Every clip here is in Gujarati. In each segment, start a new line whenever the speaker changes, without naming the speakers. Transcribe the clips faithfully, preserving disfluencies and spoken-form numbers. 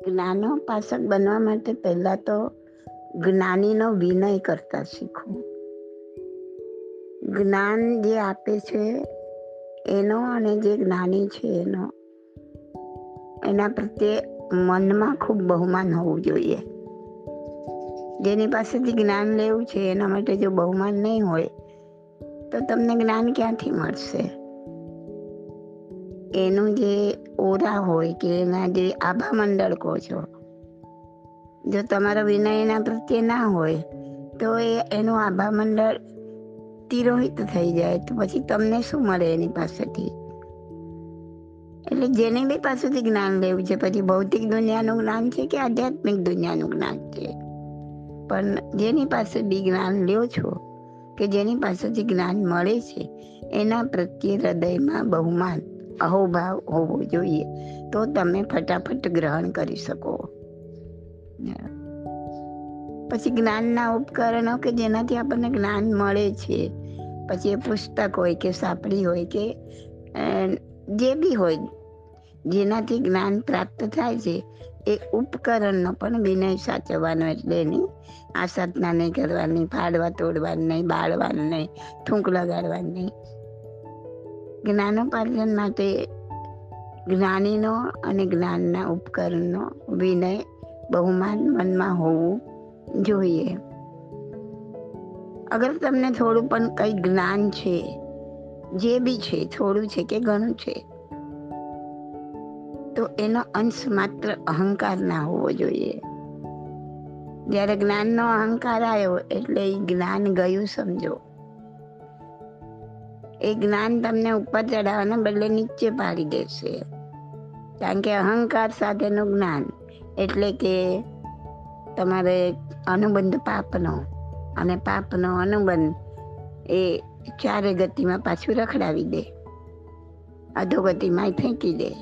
જ્ઞાનોપાસક બનવા માટે પહેલા તો જ્ઞાનીનો વિનય કરતા શીખવું. જ્ઞાન જે આપે છે એનો અને જે જ્ઞાની છે એનો એના પ્રત્યે મનમાં ખૂબ બહુમાન હોવું જોઈએ. જેની પાસેથી જ્ઞાન લેવું છે એના માટે જો બહુમાન નહીં હોય તો તમને જ્ઞાન ક્યાંથી મળશે? એનું જે ઓરા હોય કે એના જે આભા મંડળ કહો છો, જો તમારો વિનય એના પ્રત્યે ના હોય તો એ એનું આભા મંડળ તિરોહિત થઈ જાય તો પછી તમને શું મળે એની પાસેથી? એટલે જેને બી પાસેથી જ્ઞાન લેવું છે, પછી ભૌતિક દુનિયાનું જ્ઞાન છે કે આધ્યાત્મિક દુનિયાનું જ્ઞાન છે, પણ જેની પાસે બી જ્ઞાન લ્યો છો કે જેની પાસેથી જ્ઞાન મળે છે એના પ્રત્યે હૃદયમાં બહુમાન અહોભાવ હોવો જોઈએ, તો તમે ફટાફટ ગ્રહણ કરી શકો. પછી જ્ઞાનના ઉપકરણો કે જેનાથી આપણને જ્ઞાન મળે છે, પછી એ પુસ્તક હોય કે સાપડી હોય કે જે બી હોય જેનાથી જ્ઞાન પ્રાપ્ત થાય છે એ ઉપકરણનો પણ વિનય સાચવવાનો. એટલે એની આસાધના નહીં કરવાની, ફાડવા તોડવાની નહીં, બાળવાની નહીં, થૂંક લગાડવાની નહીં. જ્ઞાનોપાર્જન માટે જ્ઞાનીનો અને જ્ઞાનના ઉપકરણનો વિનય બહુમાન મનમાં હોવું જોઈએ. અગર તમને થોડું પણ કંઈ જ્ઞાન છે, જે બી છે, થોડું છે કે ઘણું છે, તો એનો અંશ માત્ર અહંકાર ના હોવો જોઈએ. જ્યારે જ્ઞાનનો અહંકાર આવ્યો એટલે એ જ્ઞાન ગયું સમજો. એ જ્ઞાન તમને ઉપર ચડાવવાના બદલે નીચે પાડી દેશે. કારણ કે અહંકાર સાથેનું જ્ઞાન એટલે કે તમારે અનુબંધ પાપનો અને પાપનો અનુબંધ એ ચારે ગતિમાં પાછું રખડાવી દે, અધોગતિમાં ફેંકી દે.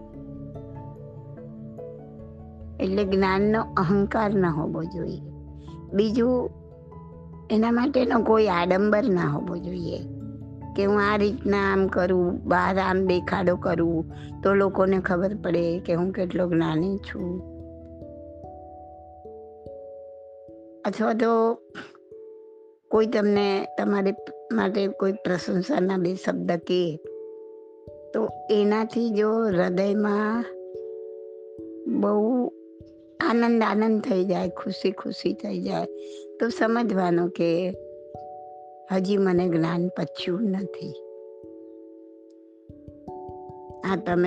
એટલે જ્ઞાનનો અહંકાર ન હોવો જોઈએ. બીજું, એના માટેનો કોઈ આડંબર ના હોવો જોઈએ કે હું આ રીતના આમ કરું, બહાર આમ દેખાડો કરું તો લોકોને ખબર પડે કે હું કેટલો જ્ઞાની છું. અથવા તો કોઈ તમને તમારે માટે કોઈ પ્રશંસાના બે શબ્દ કહે તો એનાથી જો હૃદયમાં બહુ આનંદ આનંદ થઈ જાય, ખુશી ખુશી થઈ જાય, તો સમજવાનું કે હજી મને જ્ઞાન પચ્યું નથી. આ તમે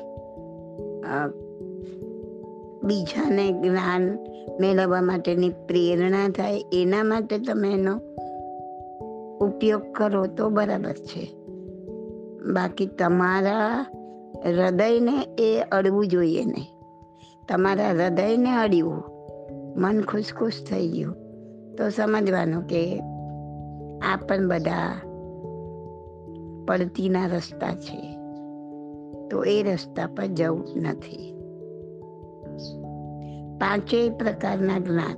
બીજાને જ્ઞાન મેળવવા માટેની પ્રેરણા થાય એના માટે તમે એનો ઉપયોગ કરો તો બરાબર છે. બાકી તમારા હૃદયને એ અડવું જોઈએ નહીં. તમારા હૃદયને અડ્યું, મન ખુશ ખુશ થઈ ગયું તો સમજવાનું કે આ પણ બધા પડતીના રસ્તા છે, તો એ રસ્તા પર જવું નથી. પાંચેય પ્રકારના જ્ઞાન,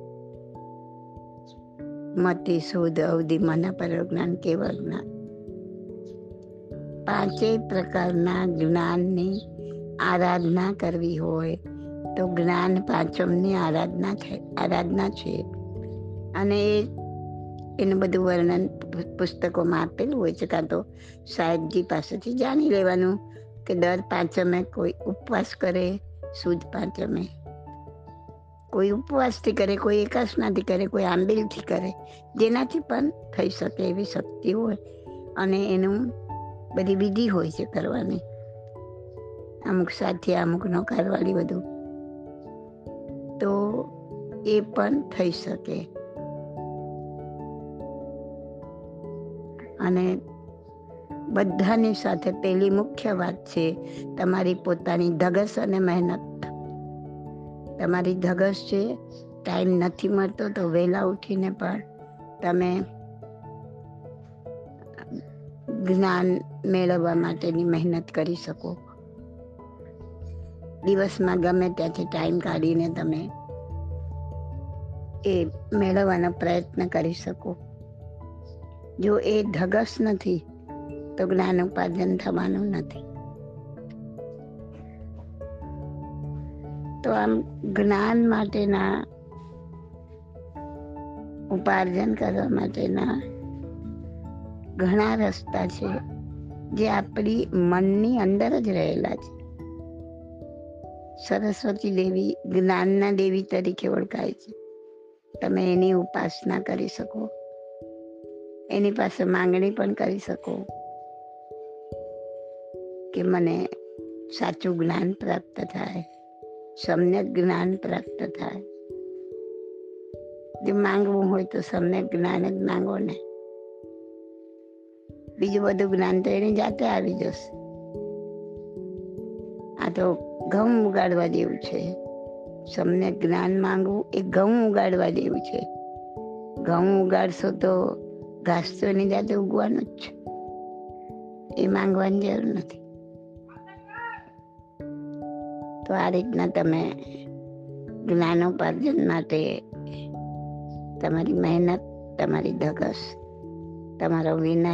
મતિ, શુદ્ધ, અવધિ, મન, પરજ્ઞાન, કેવળ જ્ઞાન, પાંચેય પ્રકારના જ્ઞાનની આરાધના કરવી હોય તો જ્ઞાન પાંચમની આરાધના છે આરાધના છે અને એ એનું બધું વર્ણન પુસ્તકોમાં આપેલું હોય છે, કાં તો સાહેબજી પાસેથી જાણી લેવાનું કે દર પાંચમે કોઈ ઉપવાસ કરે, શુદ્ધ પાંચમે કોઈ ઉપવાસથી કરે, કોઈ એકાસનાથી કરે, કોઈ આંબીલથી કરે, જેનાથી પણ થઈ શકે એવી શક્તિ હોય અને એનું બધી વિધિ હોય છે કરવાની, અમુક સાથે અમુક ન કરવાળી બધું, તો એ પણ થઈ શકે. અને બધાની સાથે પેલી મુખ્ય વાત છે તમારી પોતાની ધગશ અને મહેનત. તમારી ધગશ છે, ટાઈમ નથી મળતો તો વહેલા ઉઠીને પણ તમે જ્ઞાન મેળવવા માટેની મહેનત કરી શકો. દિવસમાં ગમે ત્યાંથી ટાઈમ કાઢીને તમે એ મેળવવાનો પ્રયત્ન કરી શકો. જો એ ધગશ નથી તો જ્ઞાન ઉપાર્જન થવાનું નથી. તો આમ જ્ઞાન માટેના, ઉપાર્જન કરવા માટેના ઘણા રસ્તા છે જે આપણી મનની અંદર જ રહેલા છે. સરસ્વતી દેવી જ્ઞાનના દેવી તરીકે ઓળખાય છે. તમે એની ઉપાસના કરી શકો, એની પાસે માંગણી પણ કરી શકો કે મને સાચું જ્ઞાન પ્રાપ્ત થાય, સમ્યક જ્ઞાન પ્રાપ્ત થાય. જો માંગવું હોય તો સમ્યક જ્ઞાન જ માંગો ને, બીજું બધું જ્ઞાન તો એની જાતે આવી જશે. આ તો ઘઉં ઉગાડવા જેવું છે. સમ્યક જ્ઞાન માંગવું એ ઘઉં ઉગાડવા જેવું છે. ઘઉં ઉગાડશો તો ઘાસ તો એની જાતે ઉગવાનું જ છે, એ માંગવાની જરૂર નથી. તો આ રીતના તમે જ્ઞાનોપાર્જન માટે તમારી મહેનત, તમારી ધગસ, તમારો વિનય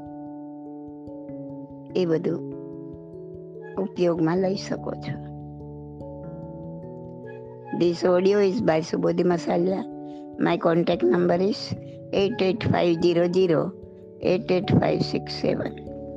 એ બધું ઉપયોગમાં લઈ શકો છો. This audio is by Subodhi Masalia. My contact number is eight eight five zero zero eight eight five six seven.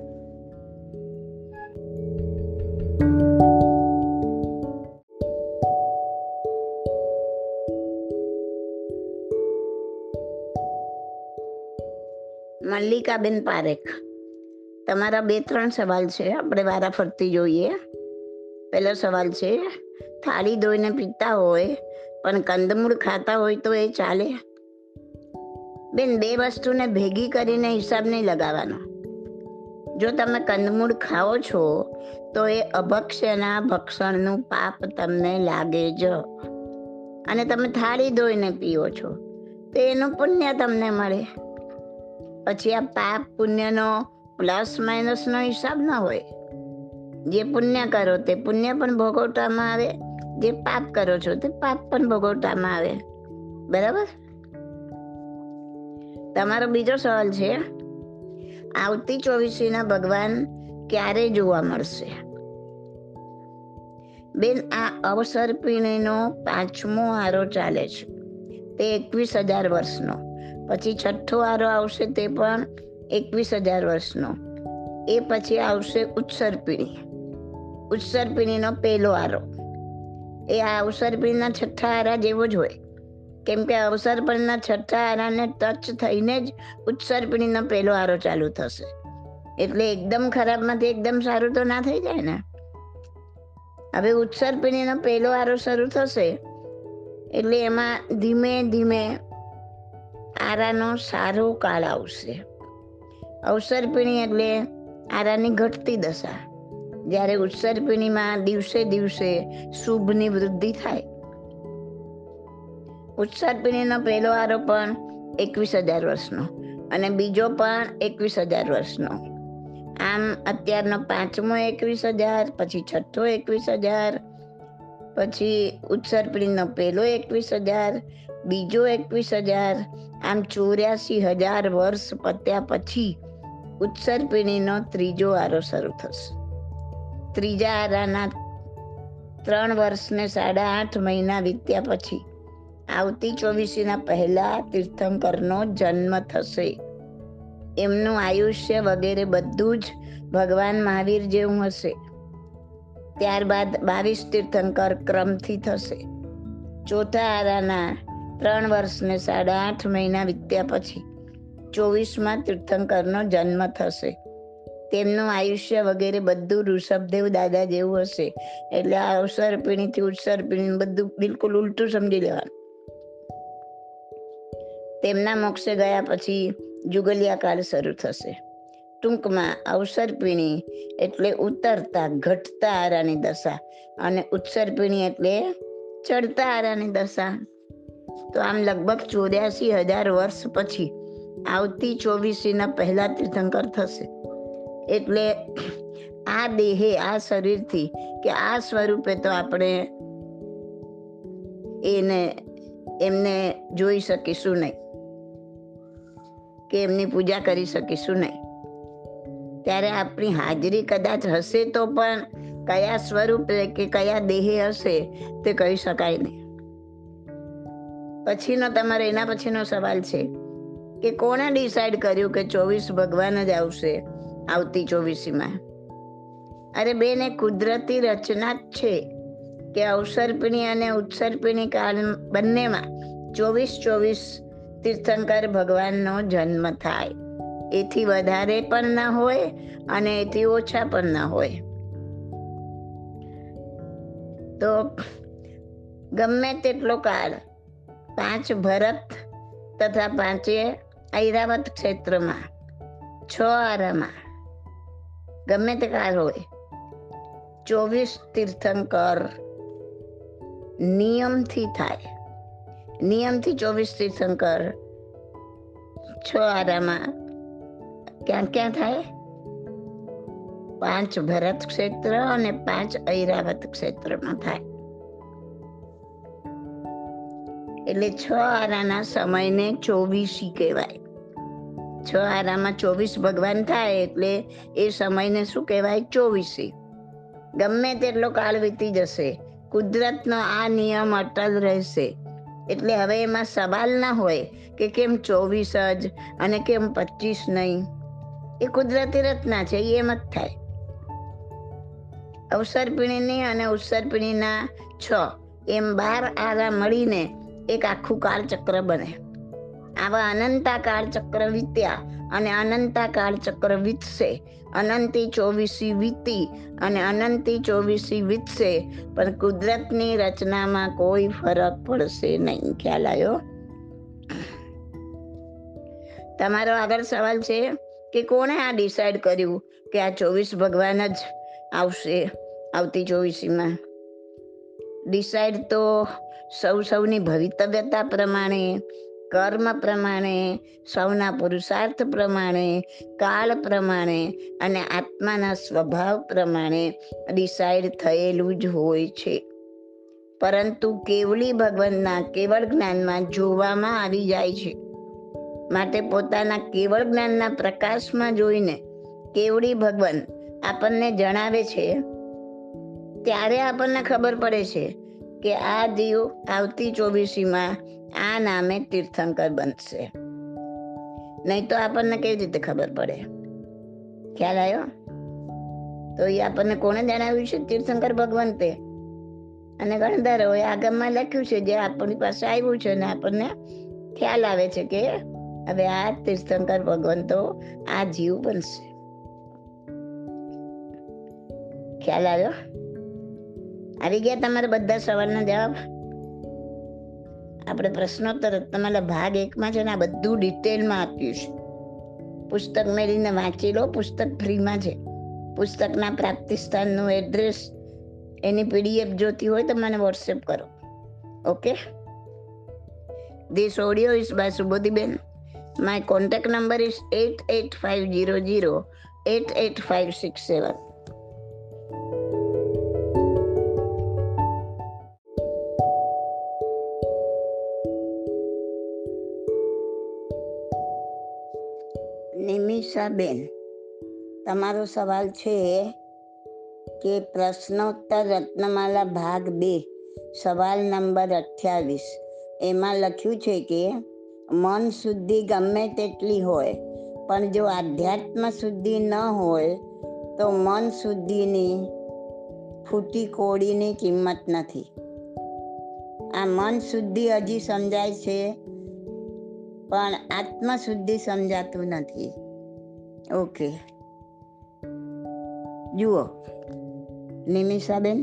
મલ્લિકાબેન Parekh, તમારા બે ત્રણ સવાલ છે, આપણે વારા ફરતી જોઈએ. પહેલો સવાલ છે, થાળી ધોઈને પીતા હોય પણ કંદમૂળ ખાતા હોય તો એ ચાલે? બેન, બે વસ્તુને ભેગી કરીને હિસાબ નહીં લગાવવાનો. જો તમે કંદમૂળ ખાઓ છો તો એ અભક્ષ્યના ભક્ષણનું પાપ તમને લાગે જ, અને તમે થાળી ધોઈને પીઓ છો તો એનું પુણ્ય તમને મળે. પછી આ પાપ પુણ્યનો પ્લસ માઇનસનો હિસાબ ન હોય. જે પુણ્ય કરો તે પુણ્ય પણ ભોગવટામાં આવે, જે પાપ કરો છો તે પાપ પણ ભોગવટામાં આવે. બરાબર? તમારો બીજો સવાલ છે, આવતી ચોવીસીના ભગવાન ક્યારે જોવા મળશે? બેન, આ અવસર્પિણીનો પાંચમો આરો ચાલે છે, તે એકવીસ હજાર વર્ષનો. પછી છઠ્ઠો આરો આવશે, તે પણ એકવીસ હજાર વર્ષનો. એ પછી આવશે ઉત્સર્પિણી. ઉત્સર્પિણીનો પહેલો આરો એ આ અવસર્પિણીના છઠ્ઠા આરા જેવો જ હોય, કેમ કે અવસર્પિણીના છઠ્ઠા આરાને ટચ થઈને જ ઉત્સર્પિણીનો પહેલો આરો ચાલુ થશે. એટલે એકદમ ખરાબમાંથી એકદમ સારું તો ના થઈ જાય ને. હવે ઉત્સર્પિણીનો પહેલો આરો શરૂ થશે એટલે એમાં ધીમે ધીમે આરાનો સારો કાળ આવશે. અવસર્પિણી એટલે આરાની ઘટતી દશા, જ્યારે ઉત્સર્પિણીમાં દિવસે દિવસે શુભની વૃદ્ધિ થાય. ઉત્સર્પિણીનો પહેલો આરો પણ એકવીસ હજાર વર્ષનો અને બીજો પણ એકવીસ હજાર વર્ષનો. આમ અત્યારનો પાંચમો એકવીસ હજાર, પછી છઠ્ઠો એકવીસ હજાર, પછી ઉત્સર્પિણીનો પહેલો એકવીસ હજાર, બીજો એકવીસ હજાર. આમ ચોર્યાસી હજાર વર્ષ પત્યા પછી ઉત્સર્પિણીનો ત્રીજો આરો શરૂ થશે. ત્રીજા આરાના ત્રણ વર્ષ ને સાડા આઠ મહિના વીત્યા પછી આવતી ચોવીસીના પહેલા તીર્થંકરનો જન્મ થશે. એમનું આયુષ્ય વગેરે બધું જ ભગવાન મહાવીર જેવું હશે. ત્યારબાદ બાવીસ તીર્થંકર ક્રમથી થશે. ચોથા આરાના ત્રણ વર્ષ ને સાડા આઠ મહિના વીત્યા પછી ચોવીસમાં તીર્થંકરનો જન્મ થશે. તેમનું આયુષ્ય વગેરે બધું ઋષભદેવ દાદા જેવું હશે. એટલે આ અવસર્પિણીથી ઉત્સર્પિણી બધું બિલકુલ ઉલટું સમજી લેવાનું. તેમના મોક્ષે ગયા પછી જુગલિયા કાળ શરૂ થશે. ટૂંકમાં અવસર્પિણી એટલે ઉતરતા ઘટતા આરાની દશા અને ઉત્સર્પિણી એટલે ચડતા આરાની દશા. તો આમ લગભગ ચોર્યાસી હજાર વર્ષ પછી આવતી ચોવીસીના પહેલા તીર્થંકર થશે. એટલે આ દેહે, આ શરીરથી કે આ સ્વરૂપે તો આપણે એને એમને જોઈ શકીશું નહીં કે એમની પૂજા કરી શકીશું નહીં. ત્યારે આપણી હાજરી કદાચ હશે તો પણ કયા સ્વરૂપે કે કયા દેહે હશે તે કહી શકાય નહીં. પછીનો તમારે એના પછીનો સવાલ છે કે કોણે ડિસાઈડ કર્યું કે ચોવીસ ભગવાન જ આવશે આવતી ચોવીસીમાં? અરે બેન, એ કુદરતી રચના જ છે કે અવસર્પિણી અને ઉત્સર્પિણી કાળ બંનેમાં ચોવીસ ચોવીસ તીર્થંકર ભગવાનનો જન્મ થાય. એથી વધારે પણ ના હોય અને એથી ઓછા પણ ના હોય. તો ગમે તેટલો કાળ પાંચ ભરત તથા પાંચે ઐરાવત ક્ષેત્રમાં, છ આરામાં, ગમે તે કાળ હોય, ચોવીસ તીર્થંકર નિયમથી થાય. નિયમથી ચોવીસ તીર્થંકર છ આરામાં ક્યાં ક્યાં થાય? પાંચ ભરત ક્ષેત્ર અને પાંચ ઐરાવત ક્ષેત્રમાં થાય. એટલે છ આરાના સમયને ચોવીસી કહેવાય. છ આરામાં ચોવીસ ભગવાન થાય એટલે એ સમયને શું કહેવાય? ચોવીસી. ગમે તેટલો કાળ વીતી જશે, કુદરતનો આ નિયમ અટલ રહેશે. એટલે હવે એમાં સવાલ ના હોય કે કેમ ચોવીસ જ અને કેમ પચીસ નહીં. એ કુદરતી રચના છે, એમ જ થાય. અવસર્પિણીની અને ઉત્સર્પિણીના છ એમ બાર આરા મળીને એક આખું કાળચક્ર બને. આવા અનંતા કાળચક્ર વીત્યા અને અનંતા કાળચક્ર વીતશે. અનંતી ચોવીસી વીતી અને અનંતી ચોવીસી વીતશે, પણ કુદરતની રચનામાં કોઈ ફરક પડશે નહીં. ખ્યાલ આવ્યો? તમારો આગળ સવાલ છે કે કોણે આ ડિસાઈડ કર્યું કે આ ચોવીસ ભગવાન જ આવશે આવતી ચોવીસીમાં? ડિસાઈડ તો સૌ સૌની ભવિતવ્યતા પ્રમાણે, કર્મ પ્રમાણે, સૌના પુરુષાર્થ પ્રમાણે, કાળ પ્રમાણે અને આત્માના સ્વભાવ પ્રમાણે ડિસાઈડ થયેલું જ હોય છે. પરંતુ કેવલી ભગવાનના કેવળ જ્ઞાનમાં જોવામાં આવી જાય છે. માટે પોતાના કેવળ જ્ઞાનના પ્રકાશમાં જોઈને કેવળી ભગવાન આપણને જણાવે છે, ત્યારે આપણને ખબર પડે છે કે આ જીવ આવતી ચોવીસીમાં આ નામે તીર્થંકર બનશે. નહીં તો આપણને કેવી રીતે ખબર પડે? ખ્યાલ આવ્યો? તો એ આપણને કોણે જણાવ્યું છે? તીર્થંકર ભગવાન તે. અને ગણધારો એ આગમમાં લખ્યું છે, જે આપણી પાસે આવ્યું છે અને આપણને ખ્યાલ આવે છે કે હવે આ તીર્થંકર ભગવાન તો આ જીવ બનશે. ખ્યાલ આવ્યો? આવી ગયા તમારા બધા સવાલના જવાબ? આપણે પ્રશ્નોત્તર તમારા ભાગ એકમાં છે ને આ બધું ડિટેલમાં આપ્યું છે. પુસ્તક મેળવીને વાંચી લો. પુસ્તક ફ્રીમાં છે. પુસ્તકના પ્રાપ્તિ સ્થાનનું એડ્રેસ, એની પીડીએફ જોતી હોય તો મને વોટ્સએપ કરો. Okay? This audio is by સુબોધીબેન. My contact number is eight eight five zero zero eight eight five six seven. નિમિષાબેન, તમારો સવાલ છે કે પ્રશ્નોત્તર રત્નમાલા ભાગ બે સવાલ નંબર અઠ્યાવીસ, એમાં લખ્યું છે કે મન શુદ્ધિ ગમે તેટલી હોય પણ જો આધ્યાત્મ શુદ્ધિ ન હોય તો મન શુદ્ધિની ફૂટી કોડીની કિંમત નથી. આ મન શુદ્ધિ હજી સમજાય છે પણ આત્મશુદ્ધિ સમજાતું નથી. ઓકે, જુઓ નિમિષાબેન,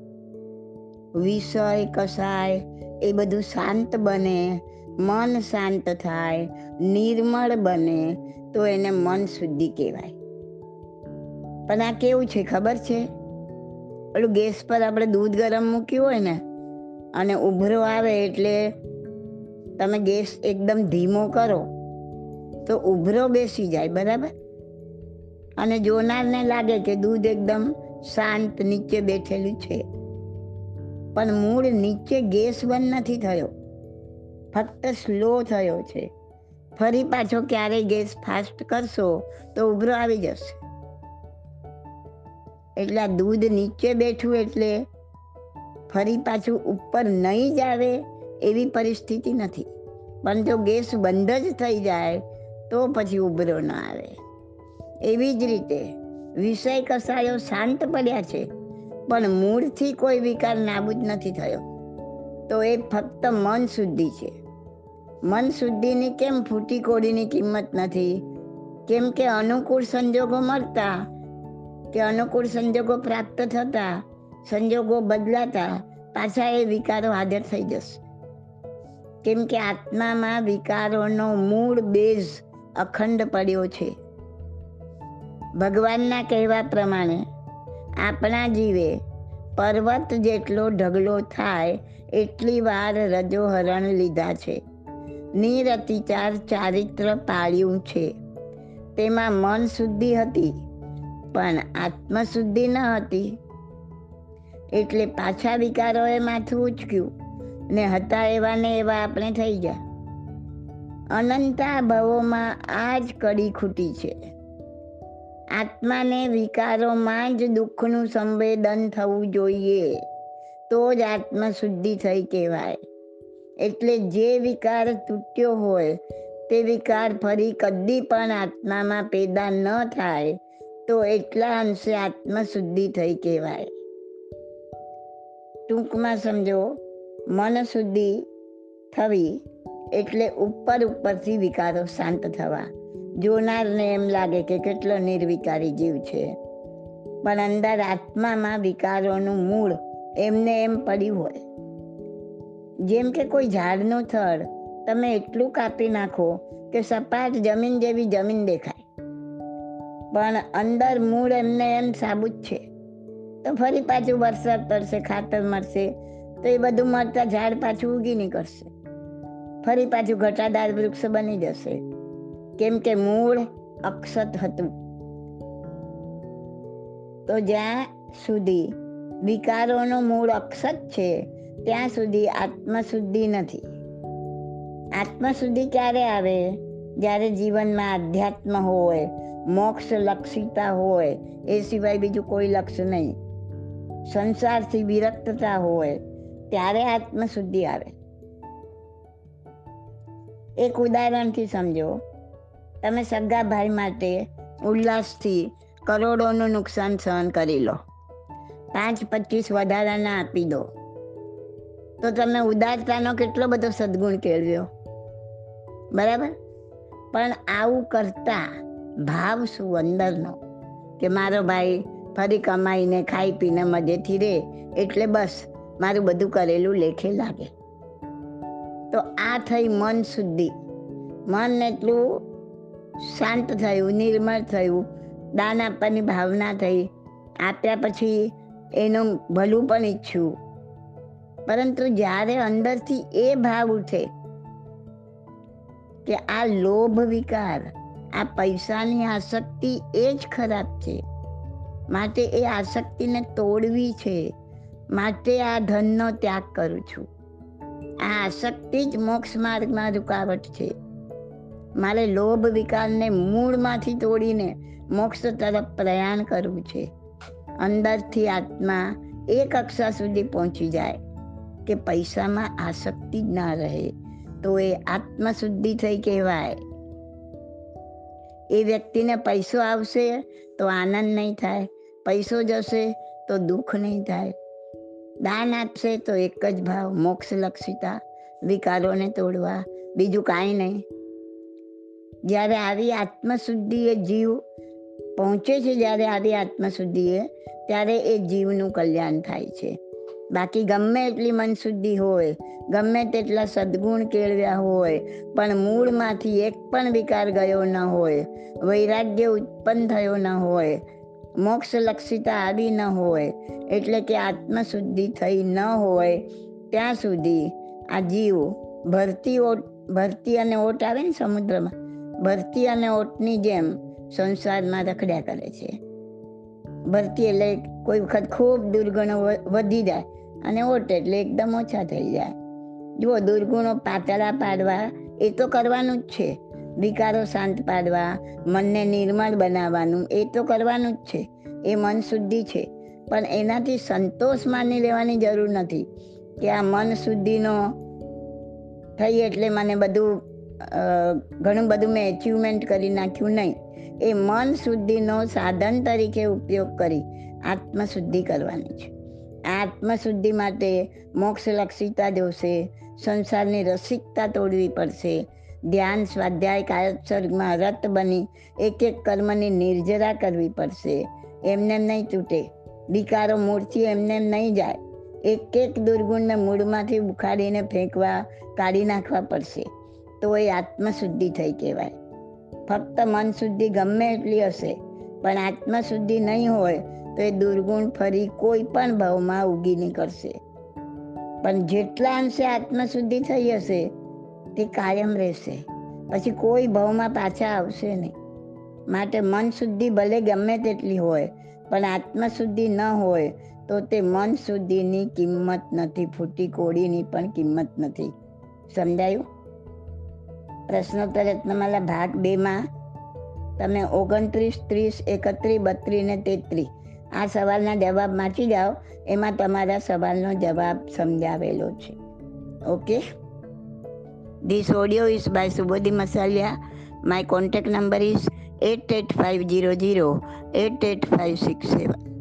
વિષય કસાય એ બધું શાંત બને, મન શાંત થાય, નિર્મળ બને તો એને મન શુદ્ધિ કહેવાય. પણ આ કેવું છે ખબર છે? ઓલું ગેસ પર આપણે દૂધ ગરમ મૂક્યું હોય ને અને ઉભરો આવે એટલે તમે ગેસ એકદમ ધીમો કરો તો ઉભરો બેસી જાય, બરાબર? અને જોનારને લાગે કે દૂધ એકદમ શાંત નીચે બેઠેલું છે, પણ મૂળ નીચે ગેસ બંધ નથી થયો, ફક્ત સ્લો થયો છે. ફરી પાછો ક્યારેય ગેસ ફાસ્ટ કરશો તો ઉભરો આવી જશે. એટલે આ દૂધ નીચે બેઠું એટલે ફરી પાછું ઉપર નહીં જ આવે એવી પરિસ્થિતિ નથી. પણ જો ગેસ બંધ જ થઈ જાય તો પછી ઉભરો ન આવે. એવી જ રીતે વિષય કસાયો શાંત પડ્યા છે પણ મૂળથી કોઈ વિકાર નાબૂદ નથી થયો, તો એ ફક્ત મન શુદ્ધિ છે. મન શુદ્ધિની કેમ ફૂટી કોડીની કિંમત નથી? કેમ કે અનુકૂળ સંજોગો મળતા કે અનુકૂળ સંજોગો પ્રાપ્ત થતા, સંજોગો બદલાતા પાછા એ વિકારો હાજર થઈ જશે. કેમ કે આત્મામાં વિકારોનો મૂળ બેઝ અખંડ પડ્યો છે. ભગવાનના કહેવા પ્રમાણે આપણા જીવે પર્વત જેટલો ઢગલો થાય એટલી વાર રજોહરણ લીધા છે, નિરતિચાર ચારિત્ર પાળ્યું છે. તેમાં મન શુદ્ધિ હતી પણ આત્મશુદ્ધિ ન હતી, એટલે પાછા વિકારોએ માથું ઉચક્યું ને હતા એવા ને એવા આપણે થઈ ગયા. અનંતા ભવોમાં આ જ કડી ખૂટી છે. આત્માને વિકારોમાં જ દુઃખનું સંવેદન થવું જોઈએ, તો જ આત્મશુદ્ધિ થઈ કહેવાય. એટલે જે વિકાર તૂટ્યો હોય તે વિકાર ફરી કદી પણ આત્મામાં પેદા ન થાય, તો એટલા અંશે આત્મશુદ્ધિ થઈ કહેવાય. ટૂંકમાં સમજો, મન શુદ્ધિ થવી એટલે ઉપર ઉપરથી વિકારો શાંત થવા. જોનારને એમ લાગે કે કેટલો નિર્વિકારી જીવ છે, પણ અંદર આત્મામાં વિકારોનું મૂળ એમને એમ પડ્યું હોય. જેમ કે કોઈ ઝાડનું થડ તમે એટલું કાપી નાખો કે સપાટ જમીન જેવી જમીન દેખાય, પણ અંદર મૂળ એમને એમ સાબુત છે, તો ફરી પાછું વરસાદ પડશે, ખાતર મળશે, તો એ બધું મળતા ઝાડ પાછું ઉગી નીકળશે, ફરી પાછું ઘટાદાર વૃક્ષ બની જશે. કેમ કે મૂળ અક્ષત હતું. તો જ્યાં સુધી વિકારોનો મૂળ અક્ષત છે ત્યાં સુધી આત્મશુદ્ધિ નથી. આત્મશુદ્ધિ ક્યારે આવે? જ્યારે જીવનમાં આધ્યાત્મ હોય, મોક્ષ લક્ષિતા હોય, એ સિવાય બીજું કોઈ લક્ષ્ય નહીં, સંસારથી વિરક્તતા હોય, ત્યારે આત્મશુદ્ધિ આવે. એક ઉદાહરણથી સમજો. તમે સગા ભાઈ માટે ઉલ્લાસથી કરોડોનું નુકસાન સહન કરી લો, પાંચ પચીસ વધારાના આપી દો, તો તમે ઉદારતાનો કેટલો બધો સદગુણ કેળવ્યો, બરાબર? પણ આવું કરતા ભાવ શું અંદરનો, કે મારો ભાઈ ફરી કમાઈને ખાઈ પીને મજેથી રહે એટલે બસ મારું બધું કરેલું લેખે લાગે. તો આ થઈ મન શુદ્ધિ. મન એટલું શાંત થયું, નિર્મળ થયું, દાન આપવાની ભાવના થઈ, આપ્યા પછી એનું ભલું પણ ઈચ્છ્યું. પરંતુ જ્યારે અંદરથી એ ભાવ ઉઠે કે આ લોભ વિકાર, આ પૈસાની આસક્તિ એ જ ખરાબ છે, માટે એ આસક્તિને તોડવી છે, માટે આ ધનનો ત્યાગ કરું છું, આ આસક્તિ જ મોક્ષ માર્ગમાં રૂકાવટ છે, મારે લોભ વિકારને મૂળમાંથી તોડીને મોક્ષ તરફ પ્રયાણ કરવું છે. અંદરથી આત્મા એ કક્ષા સુધી પહોંચી જાય કે પૈસામાં આસક્તિ જ ના રહે, તો એ આત્મશુદ્ધિ થઈ કહેવાય. એ વ્યક્તિને પૈસો આવશે તો આનંદ નહીં થાય, પૈસો જશે તો દુઃખ નહીં થાય. દાન આપશે તો એક જ ભાવ, મોક્ષ લક્ષિતા, વિકારોને તોડવા, બીજું કાંઈ નહીં. જ્યારે આવી આત્મશુદ્ધિ એ જીવ પહોંચે છે, જ્યારે આવી આત્મશુદ્ધિ એ ત્યારે એ જીવનું કલ્યાણ થાય છે. બાકી ગમે એટલી મન શુદ્ધિ હોય, ગમે તેટલા સદગુણ કેળવ્યા હોય, પણ મૂળમાંથી એક પણ વિકાર ગયો ન હોય, વૈરાગ્ય ઉત્પન્ન થયો ન હોય, મોક્ષ લક્ષિતા આવી ન હોય, એટલે કે આત્મશુદ્ધિ થઈ ન હોય, ત્યાં સુધી આ જીવ ભરતી ઓટ ભરતી અને ઓટ આવે ને સમુદ્રમાં, ભરતી અને ઓટની જેમ સંસારમાં રખડ્યા કરે છે. ભરતી એટલે કોઈ વખત ખૂબ દુર્ગુણો વધી જાય અને ઓટ એટલે એકદમ ઓછા થઈ જાય. જુઓ, દુર્ગુણો પાતળા પાડવા એ તો કરવાનું જ છે, વિકારો શાંત પાડવા, મનને નિર્મળ બનાવવાનું એ તો કરવાનું જ છે, એ મન શુદ્ધિ છે. પણ એનાથી સંતોષ માની લેવાની જરૂર નથી કે આ મન શુદ્ધિનો થઈ એટલે મને બધું ઘણું બધું મેં એચિવમેન્ટ કરી નાખ્યું. નહીં, એ મન શુદ્ધિનો સાધન તરીકે ઉપયોગ કરી આત્મશુદ્ધિ કરવાની છે. આત્મશુદ્ધિ માટે મોક્ષલક્ષિતા જોશે, સંસારની રસિકતા તોડવી પડશે, ધ્યાન સ્વાધ્યાય કાયોત્સર્ગમાં રત બની એક એક કર્મની નિર્જરા કરવી પડશે. એમને એમ નહીં તૂટે, વિકારો મૂળથી એમને એમ નહીં જાય. એક એક દુર્ગુણને મૂળમાંથી ઉખાડીને ફેંકવા, કાઢી નાખવા પડશે. તો એ આત્મશુદ્ધિ થઈ કહેવાય. ફક્ત મન શુદ્ધિ ગમે એટલી હશે, પણ આત્મશુદ્ધિ નહીં હોય તો એ દુર્ગુણ ફરી કોઈ પણ ભાવમાં ઉગી નીકળશે. પણ જેટલા અંશે આત્મશુદ્ધિ થઈ હશે તે કાયમ રહેશે, પછી કોઈ ભાવમાં પાછા આવશે નહીં. માટે મન શુદ્ધિ ભલે ગમે તેટલી હોય, પણ આત્મશુદ્ધિ ન હોય તો તે મન શુદ્ધિની કિંમત નથી, ફૂટી કોડીની પણ કિંમત નથી. સમજાયું? પ્રશ્નોત્તર રત્નમાલા ભાગ બેમાં તમે ઓગણત્રીસ, ત્રીસ, એકત્રીસ, બત્રીસ ને તેત્રીસ આ સવાલના જવાબ વાંચી જાઓ. એમાં તમારા સવાલનો જવાબ સમજાવેલો છે. Okay. This audio is by Subodhi Masaliya. My contact number is eight eight five zero zero eight eight five six seven.